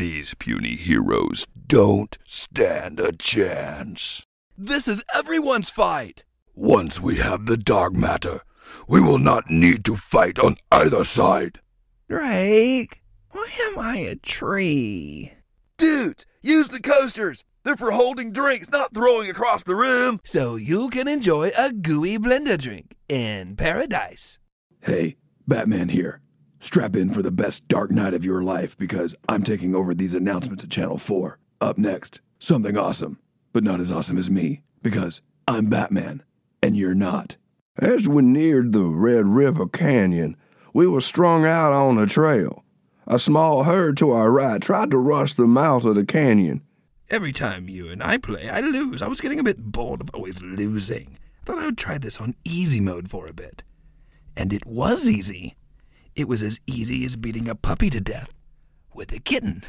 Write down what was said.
These puny heroes don't stand a chance. This is everyone's fight. Once we have the dark matter, we will not need to fight on either side. Drake, why am I a tree? Dudes, use the coasters. They're for holding drinks, not throwing across the room. So you can enjoy a gooey blender drink in paradise. Hey, Batman here. Strap in for the best dark night of your life because I'm taking over these announcements at Channel 4. Up next, something awesome, but not as awesome as me because I'm Batman and you're not. As we neared the Red River Canyon, we were strung out on a trail. A small herd to our right tried to rush the mouth of the canyon. Every time you and I play, I lose. I was getting a bit bored of always losing. I thought I would try this on easy mode for a bit. And it was easy. It was as easy as beating a puppy to death with a kitten.